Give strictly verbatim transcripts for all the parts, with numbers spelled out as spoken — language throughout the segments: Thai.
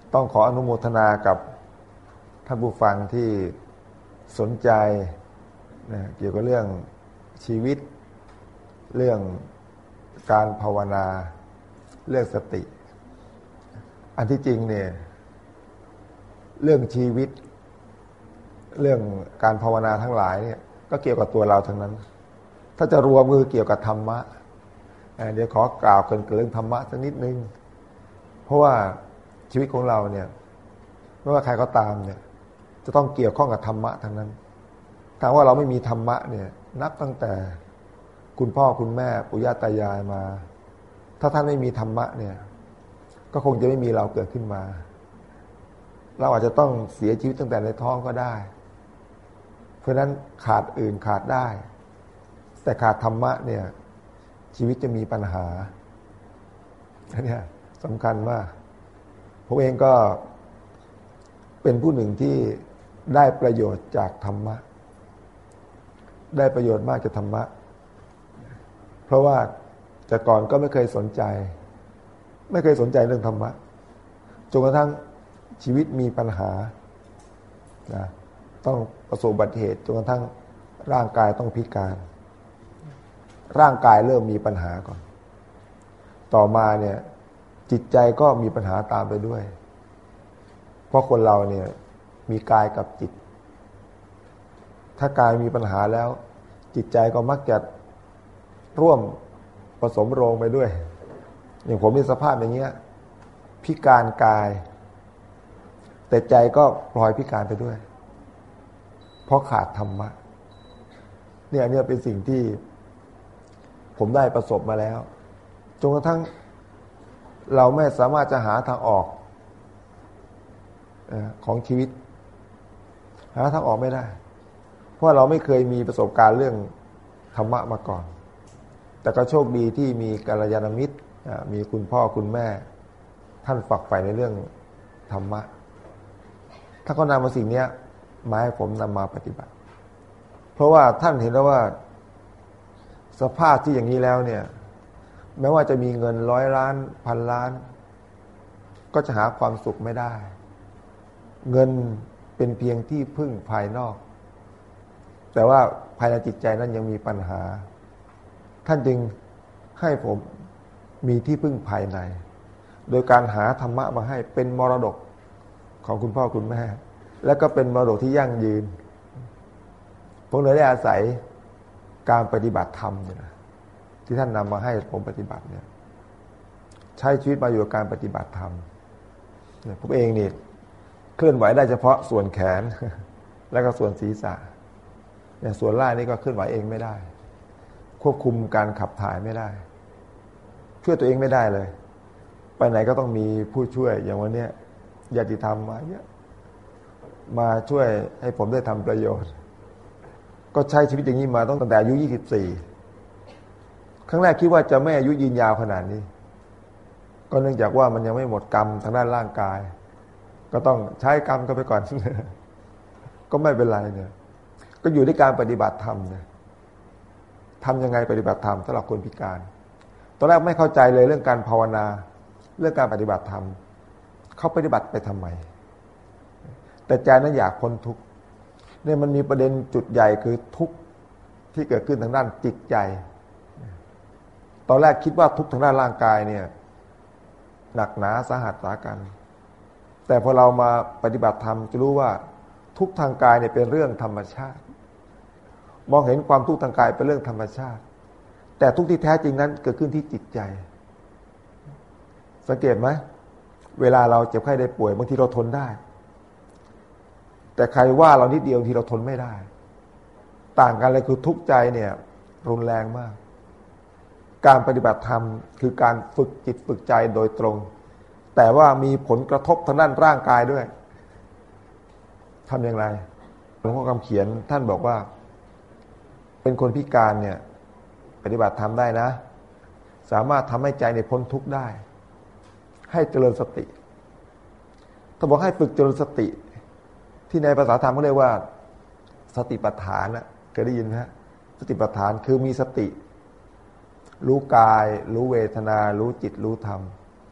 ต้องขออนุโมทนากับท่านผู้ฟังที่สนใจนะเกี่ยวกับเรื่องชีวิตเรื่องการภาวนาเรื่องสติอันที่จริงเนี่ยเรื่องชีวิตเรื่องการภาวนาทั้งหลายเนี่ยก็เกี่ยวกับตัวเราทั้งนั้นถ้าจะรวมมือเกี่ยวกับธรรมะเดี๋ยวขอกล่าวเกินเรื่องธรรมะสักนิดนึงเพราะว่าชีวิตของเราเนี่ยไม่ว่าใครก็ตามเนี่ยจะต้องเกี่ยวข้องกับธรรมะทั้งนั้นถ้าว่าเราไม่มีธรรมะเนี่ยนับตั้งแต่คุณพ่อคุณแม่ปู่ย่าตายายมาถ้าท่านไม่มีธรรมะเนี่ยก็คงจะไม่มีเราเกิดขึ้นมาเราอาจจะต้องเสียชีวิตตั้งแต่ในท้องก็ได้เพราะฉะนั้นขาดอื่นขาดได้แต่ขาดธรรมะเนี่ยชีวิตจะมีปัญหาอันนี้สำคัญมากผมเองก็เป็นผู้หนึ่งที่ได้ประโยชน์จากธรรมะได้ประโยชน์มากจากธรรมะเพราะว่าแต่ก่อนก็ไม่เคยสนใจไม่เคยสนใจเรื่องธรรมะจนกระทั่งชีวิตมีปัญหานะต้องประสบอุบัติเหตุจนกระทั่งร่างกายต้องพิการร่างกายเริ่มมีปัญหาก่อนต่อมาเนี่ยจิตใจก็มีปัญหาตามไปด้วยเพราะคนเราเนี่ยมีกายกับจิตถ้ากายมีปัญหาแล้วจิตใจก็มักจะร่วมผสมโรงไปด้วยอย่างผมมีสภาพอย่างเงี้ยพิการกายแต่ใจก็พลอยพิการไปด้วยเพราะขาดธรรมะเนี่ยเนี่ยเป็นสิ่งที่ผมได้ประสบมาแล้วจนกระทั่งเราไม่สามารถจะหาทางออกของชีวิตหาทางออกไม่ได้เพราะเราไม่เคยมีประสบการณ์เรื่องธรรมะมาก่อนแต่ก็โชคดีที่มีกัลยาณมิตรมีคุณพ่อคุณแม่ท่านฝักใฝ่ในเรื่องธรรมะถ้าเขานำมาสิ่งนี้มาให้ผมนำมาปฏิบัติเพราะว่าท่านเห็นแล้วว่าสภาพที่อย่างนี้แล้วเนี่ยแม้ว่าจะมีเงินร้อยล้านพันล้านก็จะหาความสุขไม่ได้เงินเป็นเพียงที่พึ่งภายนอกแต่ว่าภายในจิตใจนั้นยังมีปัญหาท่านจึงให้ผมมีที่พึ่งภายในโดยการหาธรรมะมาให้เป็นมรดกของคุณพ่อคุณแม่และก็เป็นมรดกที่ยั่งยืนผมเลยได้อาศัยการปฏิบัติธรรมเนี่ยนะที่ท่านนำมาให้ผมปฏิบัติเนี่ยใช้ชีวิตมาอยู่กับการปฏิบัติธรรมเนี่ยผมเองนี่เคลื่อนไหวได้เฉพาะส่วนแขนแล้วก็ส่วนศีรษะเนี่ยส่วนล่างนี่ก็เคลื่อนไหวเองไม่ได้ควบคุมการขับถ่ายไม่ได้ช่วยตัวเองไม่ได้เลยไปไหนก็ต้องมีผู้ช่วยอย่างวันนี้ญาติธรรมมาเยอะมาช่วยให้ผมได้ทำประโยชน์ก็ใช้ชีวิตอย่างนี้มาตั้งแต่อายุยี่สิบสี่ครั้งแรกคิดว่าจะไม่อายุยืนยาวขนาดนี้ก็เนื่องจากว่ามันยังไม่หมดกรรมทางด้านร่างกายก็ต้องใช้กรรมก็ไปก่อน ก็ไม่เป็นไรเนี่ยก็อยู่ที่การปฏิบัติธรรมเนี่ยทำยังไงปฏิบัติธรรมสำหรับคนพิการตอนแรกไม่เข้าใจเลยเรื่องการภาวนาเรื่องการปฏิบัติธรรมเขาปฏิบัติไปทำไมแต่ใจนั้นอยากพ้นทุกข์เนี่ยมันมีประเด็นจุดใหญ่คือทุกข์ที่เกิดขึ้นทางด้านจิตใจตอนแรกคิดว่าทุกข์ทางด้านร่างกายเนี่ยหนักหนาสาหัสสากันแต่พอเรามาปฏิบัติธรรมจะรู้ว่าทุกข์ทางกายเนี่ยเป็นเรื่องธรรมชาติมองเห็นความทุกข์ทางกายเป็นเรื่องธรรมชาติแต่ทุกข์ที่แท้จริงนั้นเกิดขึ้นที่จิตใจสังเกตไหมเวลาเราเจ็บไข้ได้ป่วยบางทีเราทนได้แต่ใครว่าเรานิดเดียวทีเราทนไม่ได้ต่างกันเลยคือทุกข์ใจเนี่ยรุนแรงมากการปฏิบัติธรรมคือการฝึกจิตฝึกใจโดยตรงแต่ว่ามีผลกระทบทางด้านร่างกายด้วยทำอย่างไรหลวงพ่อคำเขียนท่านบอกว่าเป็นคนพิการเนี่ยปฏิบัติธรรมได้นะสามารถทำให้ใจเนี่ยพ้นทุกข์ได้ให้เจริญสติถ้าบอกให้ฝึกเจริญสติที่ในภาษาธรรมเขาเรียกว่าสติปัฏฐานนะเคยได้ยินไหมฮะสติปัฏฐานคือมีสติรู้กายรู้เวทนารู้จิตรู้ธรรมค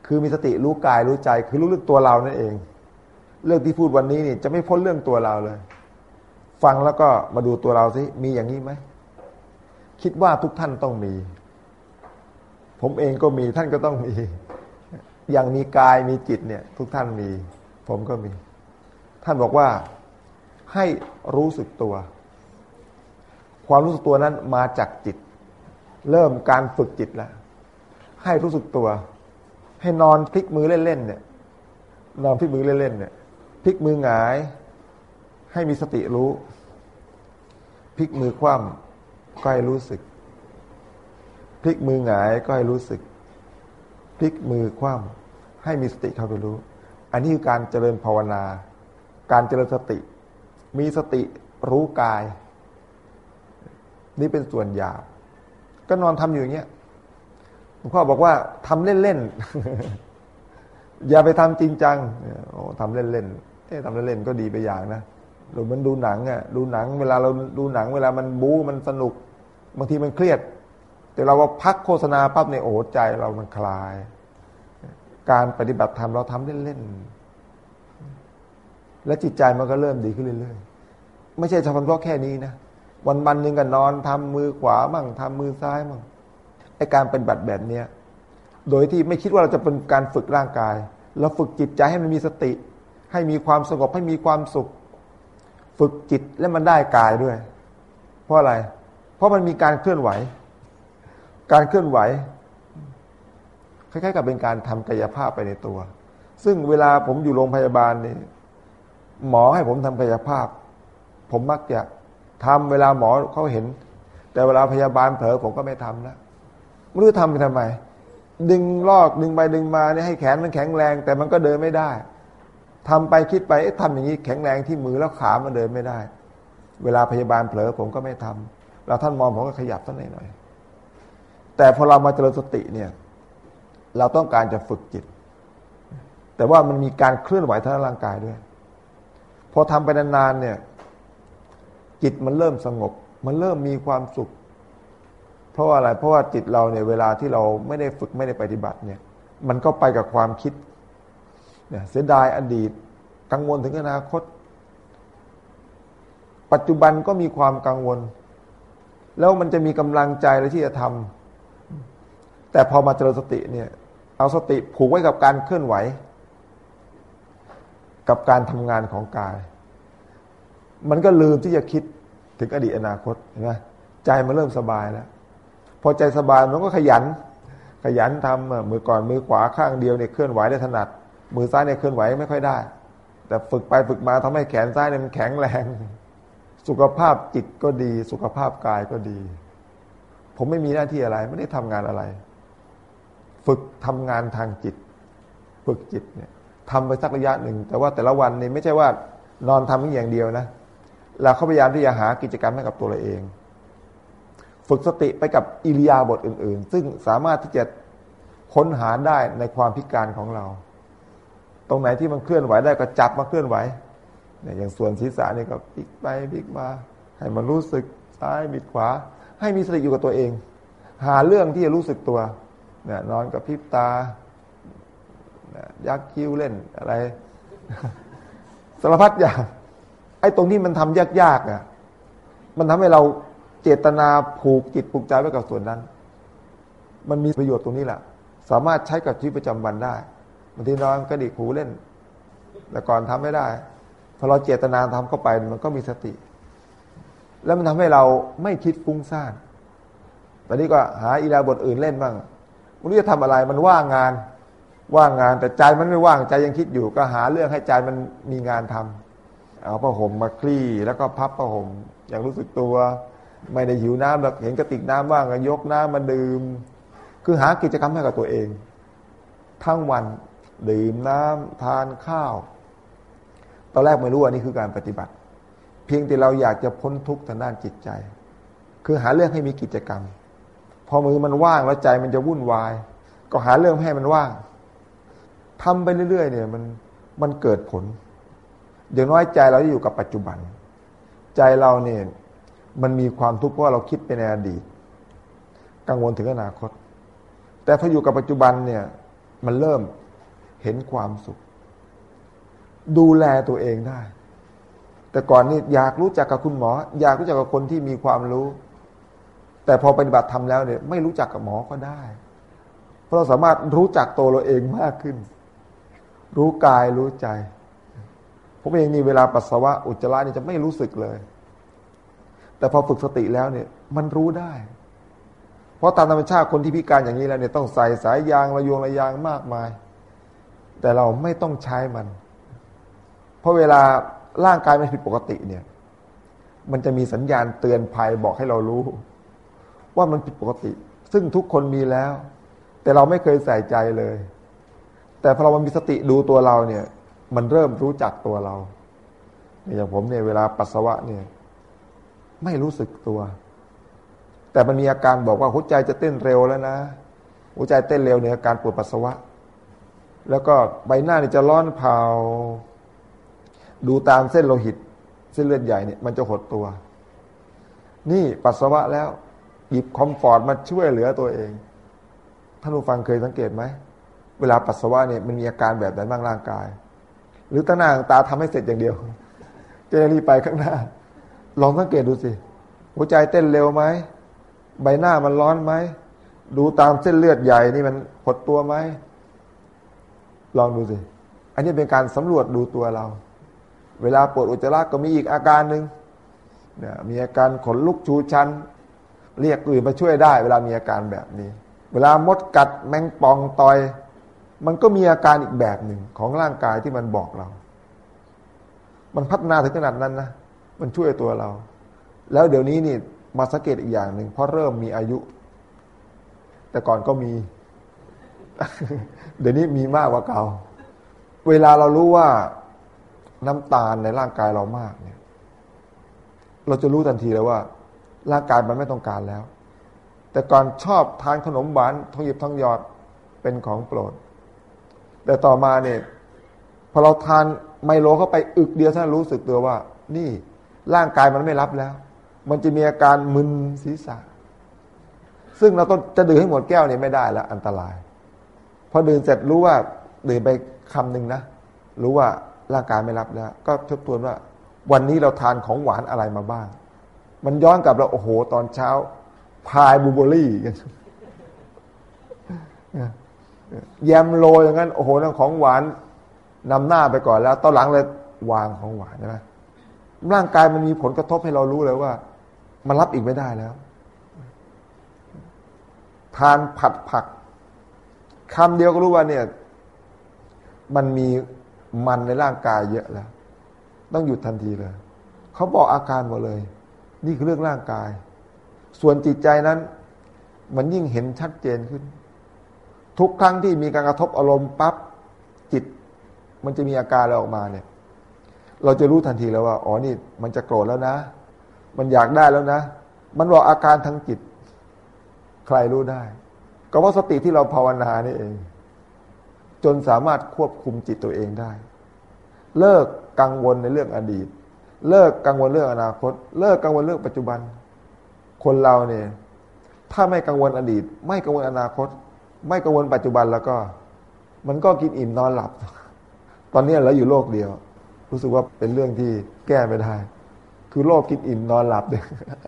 คือมีสติรู้กายรู้ใจคือรู้เรื่องตัวเรานั่นเองเรื่องที่พูดวันนี้นี่จะไม่พ้นเรื่องตัวเราเลยฟังแล้วก็มาดูตัวเราสิมีอย่างนี้ไหมคิดว่าทุกท่านต้องมีผมเองก็มีท่านก็ต้องมีอย่างมีกายมีจิตเนี่ยทุกท่านมีผมก็มีท่านบอกว่าให้รู้สึกตัวความรู้สึกตัวนั้นมาจากจิตเริ่มการฝึกจิตแล้วให้รู้สึกตัวให้นอนพลิกมือเล่นๆเนี่ยนอนพลิกมือเล่นๆเนี่ยพลิกมือหงายให้มีสติรู้พลิกมือคว่ำก็ให้รู้สึกพลิกมือหงายก็ให้รู้สึกพลิกมือคว่ำให้มีสติเข้าไปรู้อันนี้คือการเจริญภาวนาการเจริญสติมีสติรู้กายนี่เป็นส่วนหยาบก็นอนทำอยู่อย่างเงี้ยหลวงพ่อบอกว่าทำเล่นๆอย่าไปทำจริงจังโอ้ทำเล่นๆเอ๊ะทำเล่นๆก็ดีไปอย่างนะหรือมันดูหนังอ่ะดูหนังเวลาเราดูหนังเวลามันบู๊มันสนุกบางทีมันเครียดแต่เราว่าพักโฆษณาปั๊บเนี่ยโอ้ใจเรามันคลายการปฏิบัติธรรมเราทำเล่นๆและจิตใจมันก็เริ่มดีขึ้นเรื่อยๆไม่ใช่เฉพาะแค่นี้นะวันวันหนึ่งก็นอนทำมือขวามั่งทำมือซ้ายมั่งไอ้การปฏิบัติแบบเนี้ยโดยที่ไม่คิดว่าเราจะเป็นการฝึกร่างกายเราฝึกจิตใจให้มันมีสติให้มีความสงบให้มีความสุขฝึกจิตแล้วมันได้กายด้วยเพราะอะไรเพราะมันมีการเคลื่อนไหวการเคลื่อนไหวคล้ายๆกับเป็นการทำกายภาพไปในตัวซึ่งเวลาผมอยู่โรงพยาบาลนี่หมอให้ผมทำกายภาพผมมักจะทำเวลาหมอเขาเห็นแต่เวลาพยาบาลเผลอผมก็ไม่ทำแล้วไม่รู้ทำไปทำไมดึงลอกดึงไปดึงมาเนี่ยให้แขนมันแข็งแรงแต่มันก็เดินไม่ได้ทำไปคิดไปเอ๊ะทำอย่างนี้แข็งแรงที่มือแล้วขามันเดินไม่ได้เวลาพยาบาลเผลอผมก็ไม่ทำแล้วท่านมองผมก็ขยับสักหน่อยแต่พอเรามาเจริญสติเนี่ยเราต้องการจะฝึกจิตแต่ว่ามันมีการเคลื่อนไหวทางร่างกายด้วยพอทำไปนานๆเนี่ยจิตมันเริ่มสงบมันเริ่มมีความสุขเพราะว่าอะไรเพราะว่าจิตเราเนี่ยเวลาที่เราไม่ได้ฝึกไม่ได้ปฏิบัติเนี่ยมันก็ไปกับความคิดเนี่ยเสียดายอดีตกังวลถึงอนาคตปัจจุบันก็มีความกังวลแล้วมันจะมีกำลังใจอะไรที่จะทำแต่พอมาเจริญสติเนี่ยเอาสติผูกไว้กับการเคลื่อนไหวกับการทำงานของกายมันก็ลืมที่จะคิดถึงอดีตอนาคตเห็นไหมใจมันเริ่มสบายแล้วพอใจสบายมันก็ขยันขยันทำมือก่อนมือขวาข้างเดียวเนี่ยเคลื่อนไหวได้ถนัดมือซ้ายเนี่ยเคลื่อนไหวไม่ค่อยได้แต่ฝึกไปฝึกมาทำให้แขนซ้ายเนี่ยมันแข็งแรงสุขภาพจิตก็ดีสุขภาพกายก็ดีผมไม่มีหน้าที่อะไรไม่ได้ทำงานอะไรฝึกทำงานทางจิตฝึกจิตเนี่ยทำไปสักระยะหนึ่งแต่ว่าแต่ละวันนี่ไม่ใช่ว่านอนทำอย่างเดียวนะเราพยายามที่จะหากิจกรรมให้กับตัวเราเองฝึกสติไปกับอิริยาบถอื่นๆซึ่งสามารถที่จะค้นหาได้ในความพิการของเราตรงไหนที่มันเคลื่อนไหวได้ก็จับมาเคลื่อนไหวเนี่ยอย่างส่วนศีรษะนี่ก็พลิกไปพลิกมาให้มันรู้สึกซ้ายบิดขวาให้มีสติอยู่กับตัวเองหาเรื่องที่จะรู้สึกตัวเนี่ยนอนกับพริบตายักคิ้วเล่นอะไรสารพัดอย่างไอ้ตรงที่มันทำยากๆอ่ะมันทำให้เราเจตนาผูกจิตผูกใจไว้กับส่วนนั้นมันมีประโยชน์ตรงนี้แหละสามารถใช้กับชีวิตประจำวันได้บางทีนอนกระดิกหูเล่นแต่ก่อนทำไม่ได้พอเราเจตนาทำเข้าไปมันก็มีสติแล้วมันทำให้เราไม่คิดฟุ้งซ่านตอนนี้ก็หาอิริยาบถอื่นเล่นบ้างไม่รู้จะทำอะไรมันว่างงานว่างงานแต่ใจมันไม่ว่างใจยังคิดอยู่ก็หาเรื่องให้ใจมันมีงานทำเอาผ้าห่มมาคลี่แล้วก็พับผ้าห่มอย่างรู้สึกตัวไม่ได้หิวน้ำแบบเห็นกระติกน้ำว่างก็ยกน้ำมาดื่มคือหากิจกรรมให้กับตัวเองทั้งวันดื่มน้ำทานข้าวตอนแรกไม่รู้ว่านี่คือการปฏิบัติเพียงแต่เราอยากจะพ้นทุกข์ทางด้านจิตใจคือหาเรื่องให้มีกิจกรรมพอมือมันว่างแล้วใจมันจะวุ่นวายก็หาเรื่องให้มันว่างทำไปเรื่อยๆเนี่ยมันมันเกิดผลอย่างน้อยใจเราจะอยู่กับปัจจุบันใจเราเนี่ยมันมีความทุกข์เพราะเราคิดไปในอดีตกังวลถึงอนาคตแต่พออยู่กับปัจจุบันเนี่ยมันเริ่มเห็นความสุขดูแลตัวเองได้แต่ก่อนนี่อยากรู้จักกับคุณหมออยากรู้จักกับคนที่มีความรู้แต่พอปฏิบัติธรรมแล้วเนี่ยไม่รู้จักกับหมอก็ได้เพราะเราสามารถรู้จักตัวเราเองมากขึ้นรู้กายรู้ใจผมเองนี่เวลาปัสสาวะอุจจาระนี่จะไม่รู้สึกเลยแต่พอฝึกสติแล้วเนี่ยมันรู้ได้เพราะตามธรรมชาติคนที่พิการอย่างนี้แล้วเนี่ยต้องใส่สายยางระยวงระยางมากมายแต่เราไม่ต้องใช้มันเพราะเวลาร่างกายมันผิดปกติเนี่ยมันจะมีสัญญาณเตือนภัยบอกให้เรารู้ว่ามันผิดปกติซึ่งทุกคนมีแล้วแต่เราไม่เคยใส่ใจเลยแต่พอเรามีสติดูตัวเราเนี่ยมันเริ่มรู้จักตัวเราอย่างผมเนี่ยเวลาปัสสาวะเนี่ยไม่รู้สึกตัวแต่มันมีอาการบอกว่าหัวใจจะเต้นเร็วแล้วนะหัวใจเต้นเร็วเนี่ยอาการปวดปัสสาวะแล้วก็ใบหน้านี่จะร้อนเผาดูตามเส้นโลหิตเส้นเลือดใหญ่เนี่ยมันจะหดตัวนี่ปัสสาวะแล้วหยิบคอมฟอร์ตมาช่วยเหลือตัวเองท่านผู้ฟังเคยสังเกตไหมเวลาปัสสาวะเนี่ยมันมีอาการแบบไหนบ้างร่างกายหรือตั้งหน้าตาทำให้เสร็จอย่างเดียวจะรีบไปข้างหน้าลองสังเกตดูสิหัวใจเต้นเร็วไหมใบหน้ามันร้อนไหมดูตามเส้นเลือดใหญ่นี่มันหดตัวไหมลองดูสิอันนี้เป็นการสำรวจดูตัวเราเวลาปวดอุจจาระก็มีอีกอาการหนึ่งเนี่ยมีอาการขนลุกชูชันเรียกอื่นมาช่วยได้เวลามีอาการแบบนี้เวลามดกัดแมงป่องต่อยมันก็มีอาการอีกแบบหนึ่งของร่างกายที่มันบอกเรามันพัฒนาถึงขนาดนั้นนะมันช่วยตัวเราแล้วเดี๋ยวนี้นี่มาสังเกตอีกอย่างหนึ่งเพราะเริ่มมีอายุแต่ก่อนก็มี เดี๋ยวนี้มีมากกว่าเก่าเวลาเรารู้ว่าน้ำตาลในร่างกายเรามากเนี่ยเราจะรู้ทันทีเลยว่าร่างกายมันไม่ต้องการแล้วแต่ก่อนชอบทานขนมหวานทองหยิบทองหยอดเป็นของโปรดแต่ต่อมาเนี่ยพอเราทานไมโลเข้าไปอึกเดียวท่านรู้สึกตัวว่านี่ร่างกายมันไม่รับแล้วมันจะมีอาการมึนศีรษะซึ่งเราก็จะดื่มให้หมดแก้วเนี่ยไม่ได้แล้วอันตรายพอดื่มเสร็จรู้ว่าดื่มไปคำหนึ่งนะรู้ว่าร่างกายไม่รับแล้วก็ทบทวนว่าวันนี้เราทานของหวานอะไรมาบ้างมันย้อนกลับเราโอ้โหตอนเช้าพายบลูเบอร์รี่กันแยมโรยอย่างนั้นโอ้โหนั่นของหวานนำหน้าไปก่อนแล้วตอนหลังเลยวางของหวานใช่ไหมร่างกายมันมีผลกระทบให้เรารู้เลยว่ามันรับอีกไม่ได้แล้วทานผัดผักคำเดียวก็รู้ว่าเนี่ยมันมีมันในร่างกายเยอะแล้วต้องหยุดทันทีเลยเขาบอกอาการหมดเลยนี่คือเรื่องร่างกายส่วนจิตใจนั้นมันยิ่งเห็นชัดเจนขึ้นทุกครั้งที่มีการกระทบอารมณ์ปั๊บจิตมันจะมีอาการอะไรออกมาเนี่ยเราจะรู้ทันทีแล้วว่าอ๋อนี่มันจะโกรธแล้วนะมันอยากได้แล้วนะมันบอกอาการทางจิตใครรู้ได้ก็เพราะสติที่เราภาวนานี่เองจนสามารถควบคุมจิตตัวเองได้เลิกกังวลในเรื่องอดีตเลิกกังวลเรื่องอนาคตเลิกกังวลเรื่องปัจจุบันคนเราเนี่ยถ้าไม่กังวลอดีตไม่กังวลอนาคตไม่กังวลปัจจุบันแล้วก็มันก็กินอิ่มนอนหลับตอนนี้เราอยู่โลกเดียวรู้สึกว่าเป็นเรื่องที่แก้ไม่ได้คือโลกกินอิ่มนอนหลับเนี่ย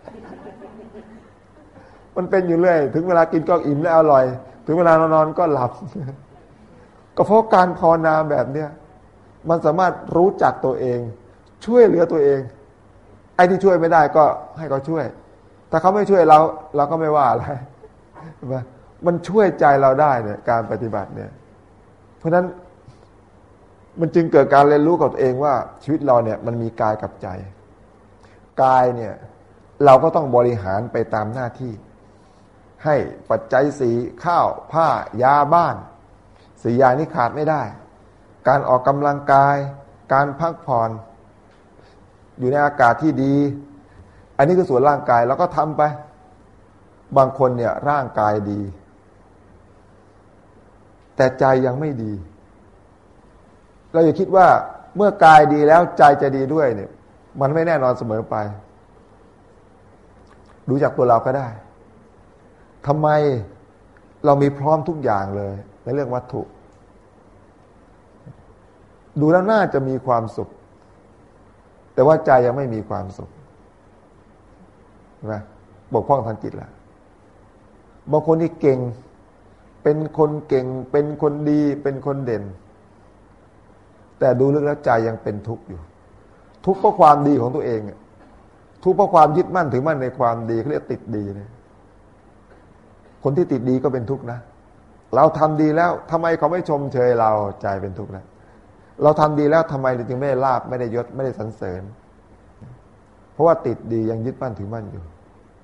มันเป็นอยู่เรื่อยถึงเวลากินก็อิ่มและอร่อยถึงเวลานอนก็หลับก็เพราะการภาวนาแบบเนี้ยมันสามารถรู้จักตัวเองช่วยเหลือตัวเองไอ้ที่ช่วยไม่ได้ก็ให้เขาช่วยถ้าเขาไม่ช่วยเราเราก็ไม่ว่าอะไรมันช่วยใจเราได้เนี่ยการปฏิบัติเนี่ยเพราะฉะนั้นมันจึงเกิดการเรียนรู้กับตัวเองว่าชีวิตเราเนี่ยมันมีกายกับใจกายเนี่ยเราก็ต้องบริหารไปตามหน้าที่ให้ปัจจัยสี่ข้าวผ้ายาบ้านสี่อย่างนี้ขาดไม่ได้การออกกำลังกายการพักผ่อนอยู่ในอากาศที่ดีอันนี้คือส่วนร่างกายเราก็ทำไปบางคนเนี่ยร่างกายดีแต่ใจยังไม่ดีเราอย่าคิดว่าเมื่อกายดีแล้วใจจะดีด้วยเนี่ยมันไม่แน่นอนเสมอไปดูจากตัวเราก็ได้ทำไมเรามีพร้อมทุกอย่างเลยในเรื่องวัตถุดูแล้วน่าจะมีความสุขแต่ว่าใจยังไม่มีความสุขนะบกพร่องทางจิตละบางคนที่เก่งเป็นคนเก่งเป็นคนดีเป็นคนเด่นแต่ดูลึกแล้วใจยังเป็นทุกข์อยู่ทุกข์เพราะความดีของตัวเองทุกข์เพราะความยึดมั่นถือมั่นในความดีเขาเรียกติดดีเลยคนที่ติดดีก็เป็นทุกข์นะเราทำดีแล้วทำไมเขาไม่ชมเชยเราใจเป็นทุกข์แล้วเราทำดีแล้วทำไมเราจึงไม่ได้ลาภไม่ได้ยศไม่ได้สรรเสริญเพราะว่าติดดียังยึดมั่นถือมั่นอยู่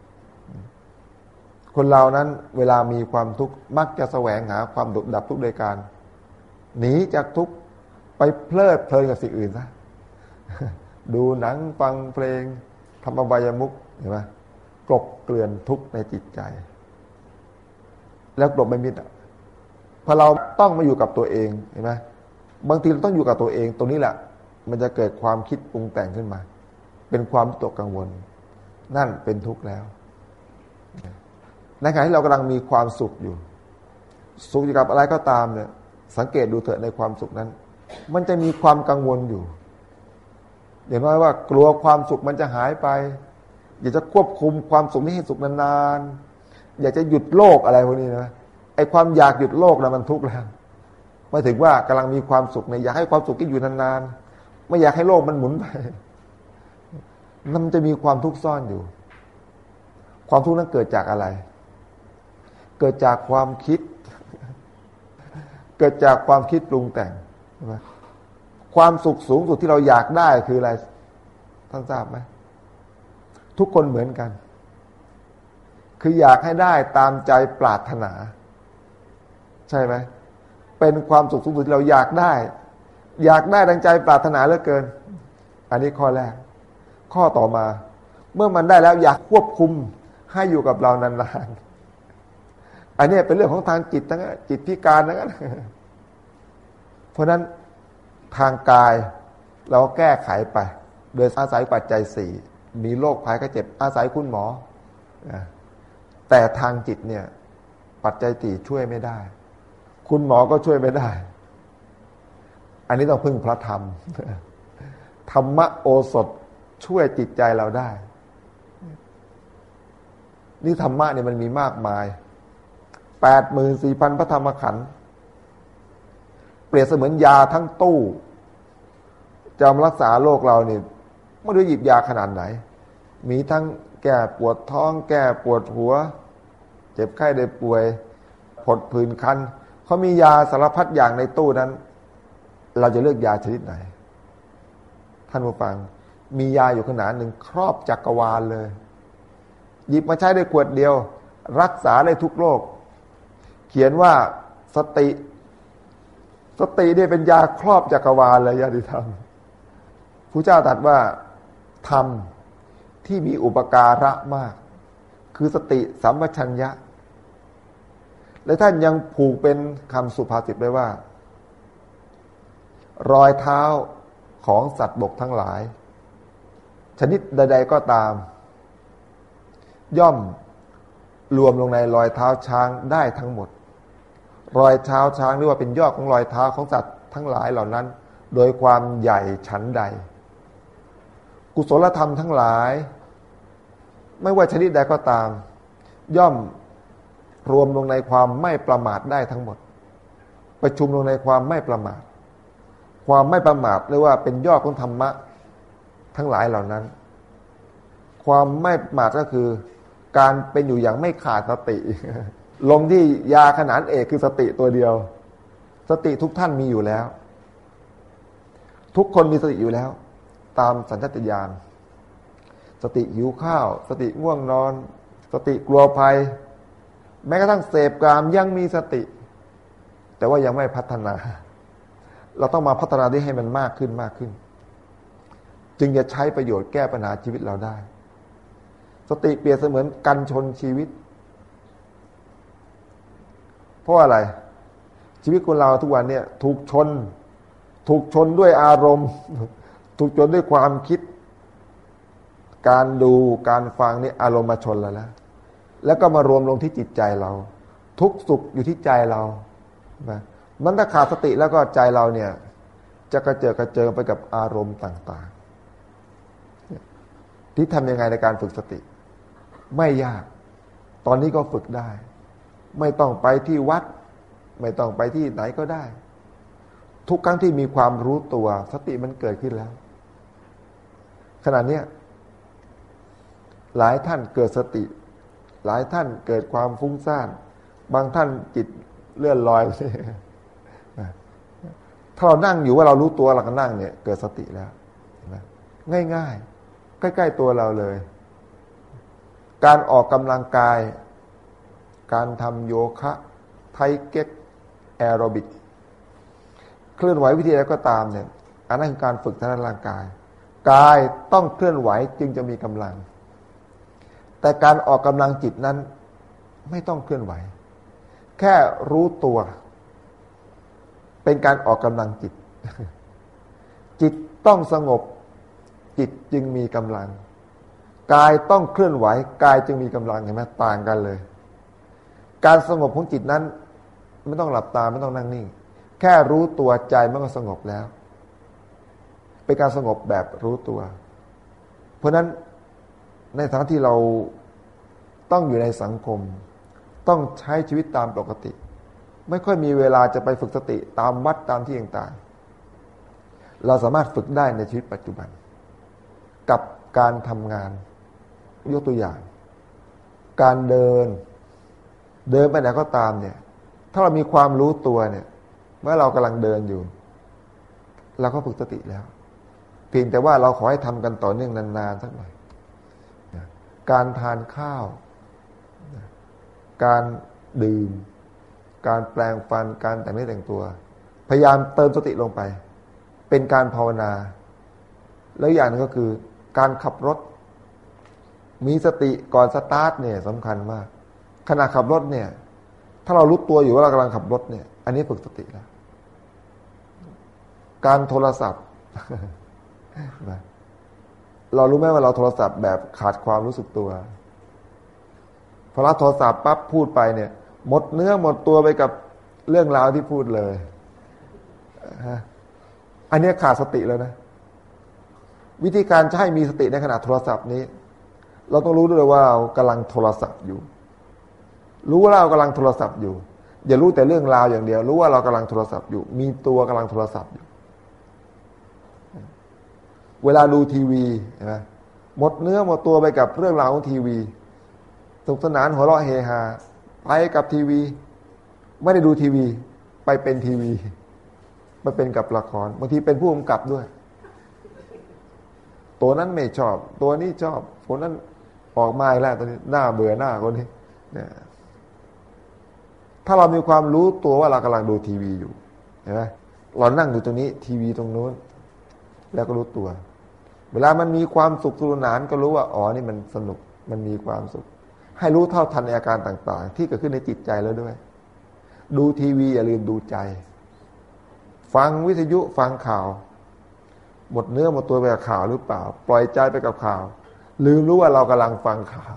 คนเรานั้นเวลามีความทุกข์มักจะแสวงหาความดับทุกข์โดยการหนีจากทุกข์ไปเพลิดเพลินกับสิ่งอื่นซะดูหนังฟังเพลงทำอบายมุขเห็นไหมกลบเกลื่อนทุกข์ในจิตใจแล้วกลบไม่มิดอ่ะพอเราต้องมาอยู่กับตัวเองเห็นไหมบางทีเราต้องอยู่กับตัวเองตรงนี้แหละมันจะเกิดความคิดปรุงแต่งขึ้นมาเป็นความตกกังวลนั่นเป็นทุกข์แล้วในขณะที่เรากำลังมีความสุขอยู่สุขอยู่กับอะไรก็ตามเนี่ยสังเกตดูเถอะในความสุขนั้นมันจะมีความกังวลอยู่อย่างน้อยว่ากลัวความสุขมันจะหายไปอยากจะควบคุมความสุขนี้ให้สุขนานๆอยากจะหยุดโลกอะไรพวกนี้นะไอ้ความอยากหยุดโลกนะมันทุกข์แล้วหมายถึงว่ากำลังมีความสุขเนี่ยอยากให้ความสุขที่อยู่นานๆไม่อยากให้โลกมันหมุนไปมันจะมีความทุกข์ซ่อนอยู่ความทุกข์นั้นเกิดจากอะไรเกิดจากความคิดเกิดจากความคิดปรุงแต่งใช่ไหมความสุขสูงสุดที่เราอยากได้คืออะไรท่านทราบไหมทุกคนเหมือนกันคืออยากให้ได้ตามใจปรารถนาใช่ไหมเป็นความสุขสูงสุดที่เราอยากได้อยากได้ดังใจปรารถนาเหลือเกินอันนี้ข้อแรกข้อต่อมาเมื่อมันได้แล้วอยากควบคุมให้อยู่กับเรานานๆอันนี้เป็นเรื่องของทางจิตทั้งนั้นจิตพิการทั้งนั้นเพราะนั้นทางกายเราแก้ไขไปโดยอาศัยปัจจัยสี่มีโรคภัยไข้เจ็บอาศัยคุณหมอแต่ทางจิตเนี่ยปัจจัยสี่ช่วยไม่ได้คุณหมอก็ช่วยไม่ได้อันนี้ต้องพึ่งพระธรรมธรรมโอสถช่วยจิตใจเราได้นี่ธรรมะเนี่ยมันมีมากมาย แปดหมื่นสี่พัน พระธรรมขันธ์เปรียบเสมือนยาทั้งตู้จะมารักษาโรคเราเนี่ยไม่รู้หยิบยาขนาดไหนมีทั้งแก้ปวดท้องแก้ปวดหัวเจ็บไข้ได้ป่วยผดผื่นคันเขามียาสารพัดอย่างในตู้นั้นเราจะเลือกยาชนิดไหนท่านผู้ฟังมียาอยู่ขนาดหนึ่งครอบจักรวาลเลยหยิบมาใช้ได้ขวดเดียวรักษาได้ทุกโรคเขียนว่าสติสติเนี่ยเป็นยาครอบจักรวาลเลยญาติธรรมพระเจ้าตรัสว่าธรรมที่มีอุปการะมากคือสติสัมปชัญญะและท่านยังผูกเป็นคำสุภาษิตไว้ว่ารอยเท้าของสัตว์บกทั้งหลายชนิดใดๆก็ตามย่อมรวมลงในรอยเท้าช้างได้ทั้งหมดรอยเท้าช้างเรียกว่าเป็นยอดของรอยเท้าของสัตว์ทั้งหลายเหล่านั้นโดยความใหญ่ฉันใดกุศลธรรมทั้งหลายไม่ว่าชนิดใดก็ตามย่อมรวมลงในความไม่ประมาทได้ทั้งหมดประชุมลงในความไม่ประมาทความไม่ประมาทเรียกว่าเป็นยอดของธรรมะทั้งหลายเหล่านั้นความไม่ประมาทก็คือการเป็นอยู่อย่างไม่ขาดสติลงที่ยาขนานเอกคือสติตัวเดียวสติทุกท่านมีอยู่แล้วทุกคนมีสติอยู่แล้วตามสัญชาตญาณสติหิวข้าวสติง่วงนอนสติกลัวภัยแม้กระทั่งเสพกามยังมีสติแต่ว่ายังไม่พัฒนาเราต้องมาพัฒนาที่ให้มันมากขึ้นมากขึ้นจึงจะใช้ประโยชน์แก้ปัญหาชีวิตเราได้สติเปรียบเสมือนกันชนชีวิตเพราะอะไรชีวิตคนเราทุกวันเนี่ยถูกชนถูกชนด้วยอารมณ์ถูกชนด้วยความคิดการดูการฟังนี่อารมณ์มาชนแล้วแล้วแล้วก็มารวมลงที่จิตใจเราทุกสุขอยู่ที่ใจเรานะมันถ้าขาดสติแล้วก็ใจเราเนี่ยจะกระเจิดกระเจิงไปกับอารมณ์ต่างๆที่ทำยังไงในการฝึกสติไม่ยากตอนนี้ก็ฝึกได้ไม่ต้องไปที่วัดไม่ต้องไปที่ไหนก็ได้ทุกครั้งที่มีความรู้ตัวสติมันเกิดขึ้นแล้วขณะนี้หลายท่านเกิดสติหลายท่านเกิดความฟุ้งซ่านบางท่านจิตเลื่อนลอยถ้าเรานั่งอยู่ว่าเรารู้ตัวเราก็นั่งเนี่ยเกิดสติแล้วง่ายๆใกล้ๆตัวเราเลยการออกกำลังกายการทำโยคะไทเก๊กแอโรบิกเคลื่อนไหววิธีใดก็ตามเนี่ยอันนั้นคือการฝึกทางร่างกายกายต้องเคลื่อนไหวจึงจะมีกำลังแต่การออกกำลังจิตนั้นไม่ต้องเคลื่อนไหวแค่รู้ตัวเป็นการออกกำลังจิตจิตต้องสงบจิตจึงมีกำลังกายต้องเคลื่อนไหวกายจึงมีกำลังเห็นไหมต่างกันเลยการสงบของจิตนั้นไม่ต้องหลับตาไม่ต้องนั่งนิ่งแค่รู้ตัวใจมันก็สงบแล้วเป็นการสงบแบบรู้ตัวเพราะนั้นในฐานะที่เราต้องอยู่ในสังคมต้องใช้ชีวิตตามปกติไม่ค่อยมีเวลาจะไปฝึกสติตามวัดตามที่ต่างๆเราสามารถฝึกได้ในชีวิตปัจจุบันกับการทำงานยกตัวอย่างการเดินเดินไปไหนก็ตามเนี่ยถ้าเรามีความรู้ตัวเนี่ยเมื่อเรากำลังเดินอยู่เราก็ฝึกสติแล้วเพียงแต่ว่าเราขอให้ทำกันต่อเนื่องนานๆสักหน่อยการทานข้าวการดื่มการแปลงฟันการแต่งเนื้อแต่งตัวพยายามเติมสติลงไปเป็นการภาวนาแล้วอย่างนึงก็คือการขับรถมีสติก่อนสตาร์ทเนี่ยสำคัญมากขณะขับรถเนี่ยถ้าเรารู้ตัวอยู่ว่าเรากำลังขับรถเนี่ยอันนี้ฝึกสติแล้วการโทรศัพท์ เรารู้ไหมว่าเราโทรศัพท์แบบขาดความรู้สึกตัวพอรับโทรศัพท์ปั๊บพูดไปเนี่ยหมดเนื้อหมดตัวไปกับเรื่องราวที่พูดเลยอันนี้ขาดสติแล้วนะวิธีการจะให้มีสติในขณะโทรศัพท์นี้เราต้องรู้ด้วยว่าเรากำลังโทรศัพท์อยู่รู้ว่าเรากำลังโทรศัพท์อยู่อย่ารู้แต่เรื่องราวอย่างเดียวรู้ว่าเรากำลังโทรศัพท์อยู่มีตัวกำลังโทรศัพท์อยู่เวลาดูทีวีเห็นไหมหมดเนื้อหมดตัวไปกับเรื่องราวของทีวีสนุกสนานหัวเราะเฮฮาไปกับทีวีไม่ได้ดูทีวีไปเป็นทีวีไปเป็นกับละครบางทีเป็นผู้กำกับด้วยตัวนั้นไม่ชอบตัวนี้ชอบคนนั้นออกมาแล้วตัวนี้หน้าเบื่อหน้าคนนี้เนี่ยถ้าเรามีความรู้ตัวว่าเรากำลังดูทีวีอยู่เห็นไหมเรานั่งอยู่ตรงนี้ทีวีตรงนู้นแล้วก็รู้ตัวเวลามันมีความสุขสนุกสนานก็รู้ว่าอ๋อนี่มันสนุกมันมีความสุขให้รู้เท่าทันอาการต่างๆที่เกิดขึ้นในจิตใจแล้วด้วยดูทีวีอย่าลืมดูใจฟังวิทยุฟังข่าวหมดเนื้อหมดตัวไปกับข่าวหรือเปล่าปล่อยใจไปกับข่าวลืมรู้ว่าเรากำลังฟังข่าว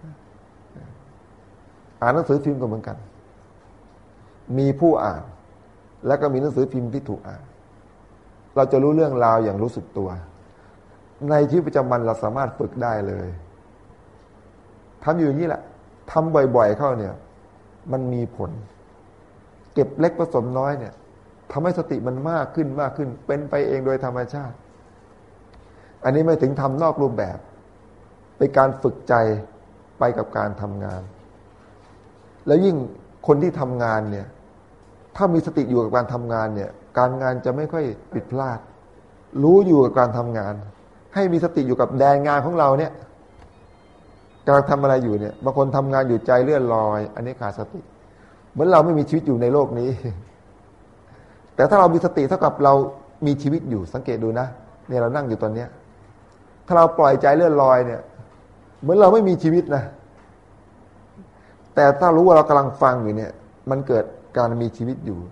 อ่านหนังสือพิมพ์ก็เหมือนกันมีผู้อ่านแล้วก็มีหนังสือพิมพ์ที่ถูกอ่านเราจะรู้เรื่องราวอย่างรู้สึกตัวในชีวิตประจำวันเราสามารถฝึกได้เลยทำอยู่อย่างนี้แหละทำบ่อยๆเข้าเนี่ยมันมีผลเก็บเล็กผสมน้อยเนี่ยทำให้สติมันมากขึ้นมากขึ้นเป็นไปเองโดยธรรมชาติอันนี้ไม่ถึงทำนอกรูปแบบเป็นการฝึกใจไปกับการทำงานแล้วยิ่งคนที่ทำงานเนี่ยถ้ามีสติอยู่กับการทำงานเนี่ยการงานจะไม่ค่อยผิดพลาดรู้อยู่กับการทำงานให้มีสติอยู่กับแดนงานของเราเนี่ยกำลังทำอะไรอยู่เนี่ยบางคนทำงานอยู่ใจเลื่อนลอยอันนี้ขาดสติเหมือนเราไม่มีชีวิตอยู่ในโลกนี้แต่ถ้าเรามีสติเท่ากับเรามีชีวิตอยู่สังเกตดูนะเนี่ยเรานั่งอยู่ตอนเนี้ยถ้าเราปล่อยใจเลื่อนลอยเนี่ยเหมือนเราไม่มีชีวิตนะแต่ถ้ารู้ว่าเรากำลังฟังอยู่เนี่ยมันเกิดการมีชีวิตอยู่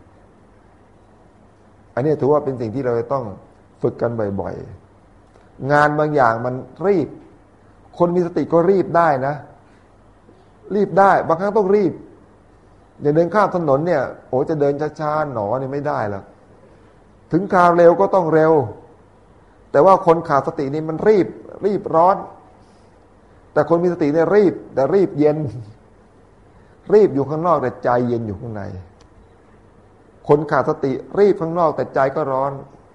อันนี้ถือว่าเป็นสิ่งที่เราต้องฝึกกันบ่อยๆงานบางอย่างมันรีบคนมีสติก็รีบได้นะรีบได้บางครั้งต้องรีบอย่าเดินข้ามถนนเนี่ยโอ้จะเดินช้าๆหนอเนี่ยไม่ได้หรอกถึงคราวเร็วก็ต้องเร็วแต่ว่าคนขาดสตินี่มันรีบรีบร้อนแต่คนมีสติเนี่ยรีบแต่รีบเย็นรีบอยู่ข้างนอกแต่ใจเย็นอยู่ข้างในคนขาดสติรีบข้างนอกแต่ใจก็ร้อน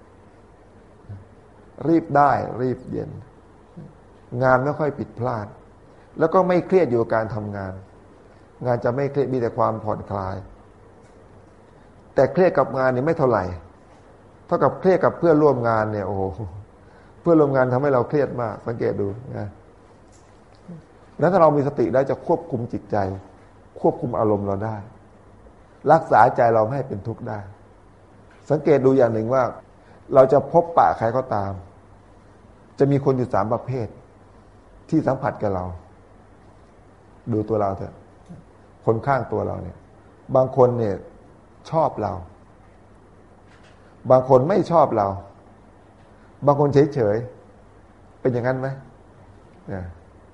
รีบได้รีบเย็นงานไม่ค่อยผิดพลาดแล้วก็ไม่เครียดอยู่กับการทำงานงานจะไม่เครียดมีแต่ความผ่อนคลายแต่เครียดกับงานนี่ไม่เท่าไหร่เท่ากับเครียดกับเพื่อนร่วมงานเนี่ยโอ้โหเพื่อนร่วมงานทำให้เราเครียดมากสังเกตดูนะแล้วถ้าเรามีสติได้จะควบคุมจิตใจควบคุมอารมณ์เราได้รักษาใจเราไม่ให้เป็นทุกข์ได้สังเกตดูอย่างหนึ่งว่าเราจะพบปะใครก็ตามจะมีคนอยู่สามประเภทที่สัมผัสกับเราดูตัวเราเถอะคนข้างตัวเราเนี่ยบางคนเนี่ยชอบเราบางคนไม่ชอบเราบางคนเฉยๆเป็นอย่างนั้นไหมเนี่ย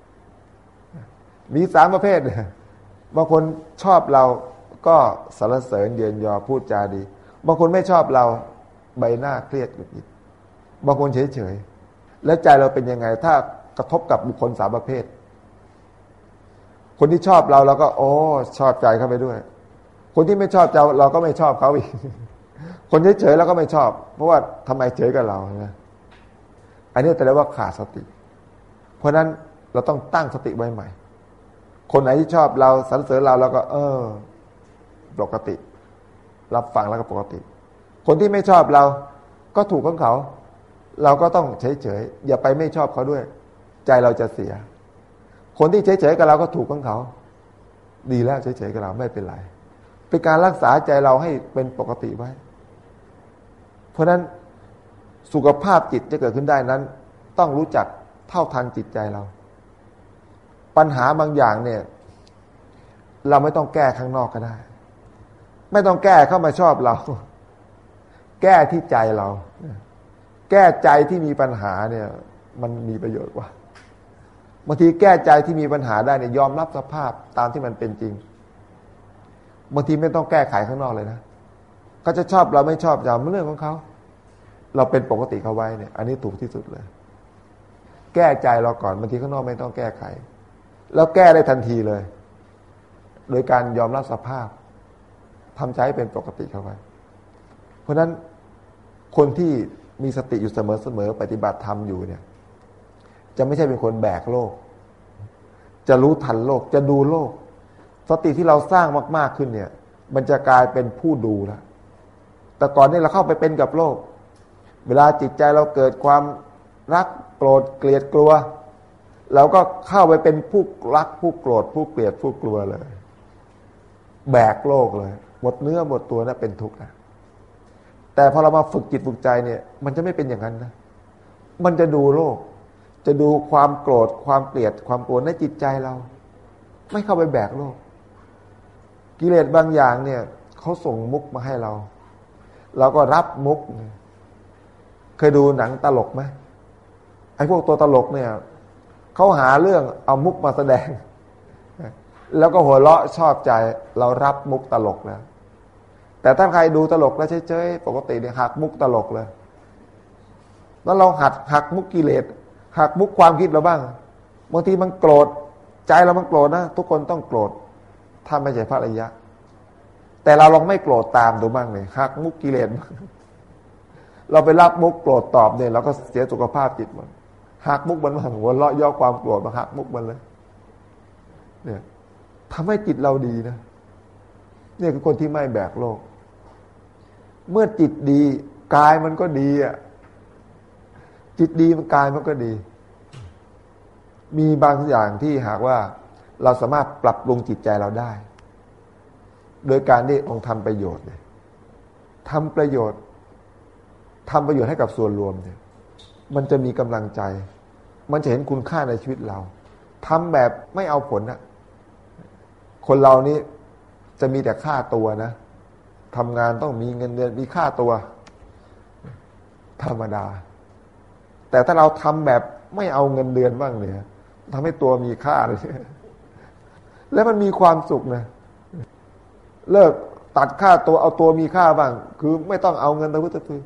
มีสามประเภทเนี่ยบางคนชอบเราก็สรรเสริญเยินยอพูดจาดีบางคนไม่ชอบเราใบหน้าเครียดหงุดหงิดบางคนเฉยๆแล้วใจเราเป็นยังไงถ้ากระทบกับบุคคลสามประเภทคนที่ชอบเราเราก็โอ้ชอบใจเข้าไปด้วยคนที่ไม่ชอบเราเราก็ไม่ชอบเขาอีกคนเฉยๆเราก็ไม่ชอบเพราะว่าทำไมเฉยกับเรานะอันนี้แต่เรียกว่าขาดสติเพราะนั้นเราต้องตั้งสติไว้ใหม่คนไหนที่ชอบเราสรรเสริญเราเราก็เออปกติรับฟังแล้วก็ปกติคนที่ไม่ชอบเราก็ถูกของเขาเราก็ต้องเฉยๆอย่าไปไม่ชอบเขาด้วยใจเราจะเสียคนที่เฉยๆกับเราก็ถูกของเขาดีแล้วเฉยๆกับเราไม่เป็นไรเป็นการรักษาใจเราให้เป็นปกติไว้เพราะนั้นสุขภาพจิตจะเกิดขึ้นได้นั้นต้องรู้จักเท่าทันจิตใจเราปัญหาบางอย่างเนี่ยเราไม่ต้องแก้ข้างนอกก็ได้ไม่ต้องแก้เข้ามาชอบเราแก้ที่ใจเราแก้ใจที่มีปัญหาเนี่ยมันมีประโยชน์กว่าบางทีแก้ใจที่มีปัญหาได้เนี่ยยอมรับสภาพตามที่มันเป็นจริงบางทีไม่ต้องแก้ไขข้างนอกเลยนะเขาจะชอบเราไม่ชอบเราเรื่องของเขาเราเป็นปกติเขาไว้เนี่ยอันนี้ถูกที่สุดเลยแก้ใจเราก่อนบางทีข้างนอกไม่ต้องแก้ไขแล้วแก้ได้ทันทีเลยโดยการยอมรับสภาพทำใจให้เป็นปกติเข้าไว้เพราะฉะนั้นคนที่มีสติอยู่เสมอๆปฏิบัติธรรมอยู่เนี่ยจะไม่ใช่เป็นคนแบกโลกจะรู้ทันโลกจะดูโลกสติที่เราสร้างมากๆขึ้นเนี่ยมันจะกลายเป็นผู้ดูแล้วแต่ก่อนนี้เราเข้าไปเป็นกับโลกเวลาจิตใจเราเกิดความรักโกรธเกลียดกลัวเราก็เข้าไปเป็นผู้รักผู้โกรธผู้เกลียดผู้กลัวเลยแบกโลกเลยหมดเนื้อหมดตัวนะเป็นทุกข์นะแต่พอเรามาฝึกจิตฝึกใจเนี่ยมันจะไม่เป็นอย่างนั้นนะมันจะดูโลกจะดูความโกรธความเกลียดความกลัวในจิตใจเราไม่เข้าไปแบกโลกกิเลสบางอย่างเนี่ยเขาส่งมุกมาให้เราเราก็รับมุกเคยดูหนังตลกไหมไอ้พวกตัวตลกเนี่ยเขาหาเรื่องเอามุกมาแสดงแล้วก็หัวเราะชอบใจเรารับมุกตลกแล้วแต่ถ้าใครดูตลกแล้วเฉยๆปกติเนี่ยหักมุกตลกเลยแล้วเราหัดหักมุกกิเลสหักมุกความคิดเราบ้างบางทีมันโกรธใจเรามันโกรธนะทุกคนต้องโกรธถ้าไม่ใช่พระอริยะแต่เราลองไม่โกรธตามดูบ้างเลยหักมุกกิเลสเราไปรับมุกโกรธตอบเนี่ยเราก็เสียสุขภาพจิตมันหักมุกมันมาหัวเราะย่อความโกรธมาหักมุกมันเลยเนี่ยทำให้จิตเราดีนะเนี่ยคือคนที่ไม่แบกโลกเมื่อจิตดีกายมันก็ดีอ่ะจิตดีมันกายมันก็ดีมีบางอย่างที่หากว่าเราสามารถปรับปรุงจิตใจเราได้โดยการที่องค์ทำประโยชน์เนี่ยทำประโยชน์ทำประโยชน์ให้กับส่วนรวมเนี่ยมันจะมีกำลังใจมันจะเห็นคุณค่าในชีวิตเราทำแบบไม่เอาผลนะคนเรานี้จะมีแต่ค่าตัวนะทำงานต้องมีเงินเดือนมีค่าตัวธรรมดาแต่ถ้าเราทำแบบไม่เอาเงินเดือนบ้างเนี่ยทำให้ตัวมีค่าเลยแล้วมันมีความสุขนะเลิกตัดค่าตัวเอาตัวมีค่าบ้างคือไม่ต้องเอาเงินตะพื้นตะพื้น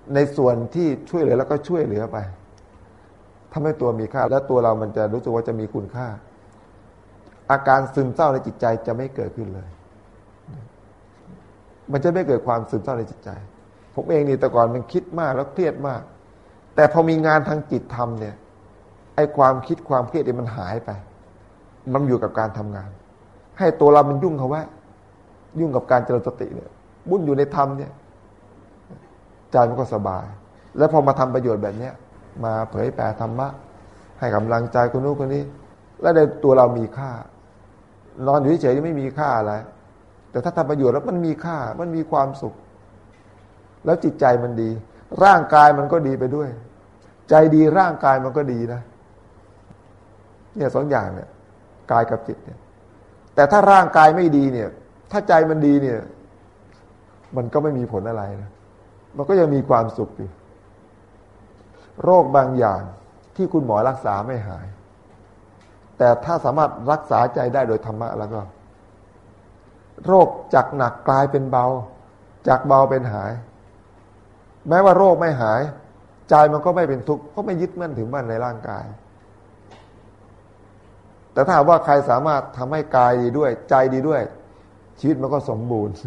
ในส่วนที่ช่วยเหลือแล้วก็ช่วยเหลือไปทำให้ตัวมีค่าแล้วตัวเรามันจะรู้สึกว่าจะมีคุณค่าอาการซึมเศร้าในจิตใจจะไม่เกิดขึ้นเลยมันจะไม่เกิดความซึมเศร้าในจิตใจผมเองนี่แต่ก่อนมันคิดมากแล้วเครียดมากแต่พอมีงานทางจิตทำเนี่ยไอ้ความคิดความเครียดนี่มันหายไปมันอยู่กับการทำงานให้ตัวเรามันยุ่งเขาไว้ยุ่งกับการเจริญสติเนี่ยบุญอยู่ในธรรมเนี่ยใจมันก็สบายแล้วพอมาทำประโยชน์แบบเนี้ยมาเผยแผ่ธรรมะให้กำลังใจคนนู้นคนนี้แล้วในตัวเรามีค่านอนอยู่เฉยๆไม่มีค่าอะไรแต่ถ้าทำประโยชน์แล้วมันมีค่ามันมีความสุขแล้วจิตใจมันดีร่างกายมันก็ดีไปด้วยใจดีร่างกายมันก็ดีนะเนี่ยสองอย่างเนี่ยกายกับจิตเนี่ยแต่ถ้าร่างกายไม่ดีเนี่ยถ้าใจมันดีเนี่ยมันก็ไม่มีผลอะไรนะมันก็ยังมีความสุขอยู่โรคบางอย่างที่คุณหมอรักษาไม่หายแต่ถ้าสามารถรักษาใจได้โดยธรรมะแล้วก็โรคจากหนักกลายเป็นเบาจากเบาเป็นหายแม้ว่าโรคไม่หายใจมันก็ไม่เป็นทุกข์เพราะไม่ยึดมั่นถือมั่นในร่างกายแต่ถ้าว่าใครสามารถทำให้กายดีด้วยใจดีด้วยชีวิตมันก็สมบูรณ์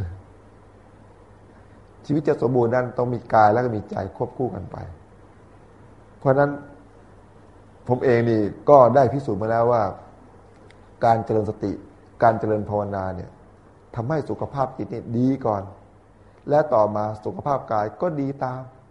ชีวิตจะสมบูรณ์นั้นต้องมีกายแล้วก็มีใจควบคู่กันไปเพราะนั้นผมเองนี่ก็ได้พิสูจน์มาแล้วว่าการเจริญสติการเจริญภาวนาเนี่ยทำให้สุขภาพจิตนี่ดีก่อนและต่อมาสุขภาพกายก็ดีตาม